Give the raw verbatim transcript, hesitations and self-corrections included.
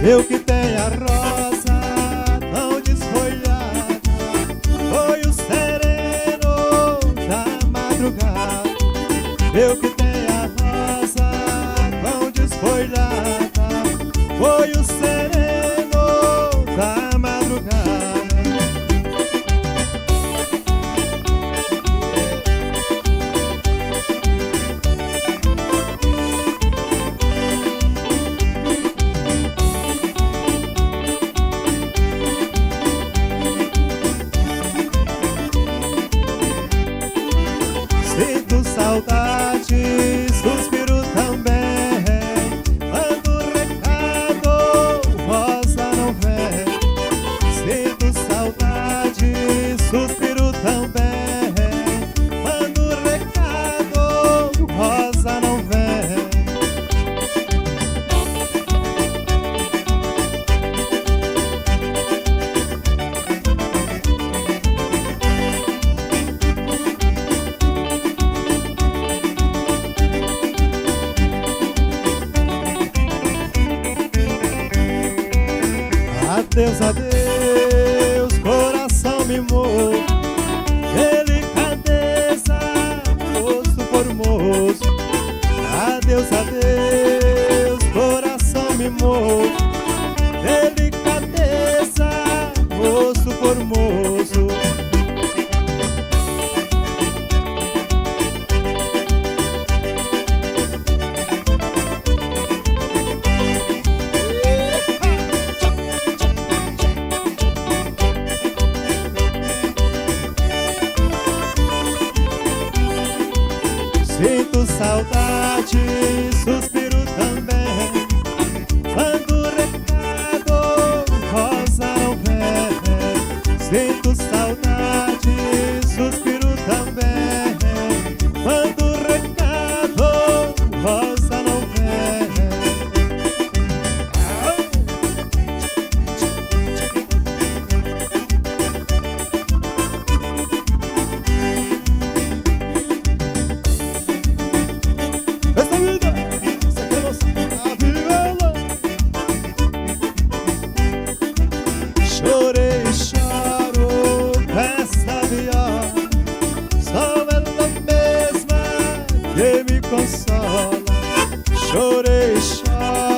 Eu que tenho a rosa tão desfolhada, foi o sereno da madrugada. Eu que tenho a rosa tão desfolhada, foi o sereno da madrugada. Sinto saudade, suspiro também, mando recado, rosa não vem. Sinto saudade, suspiro também, mando recado, rosa não vem. Adeus, adeus, coração mimoso, delicadeza, moço por moço. Adeus, adeus, coração mimoso, delicadeza, moço por moço. Sinto saudade, suspiro também, mando recado, rosa não vem. Sinto saudade, suspiro também, mando recado, rosa não vem. Esta vida, essa criança, a viola. Chorei e choro esta viola, só ela mesma que me consola. Chorei e choro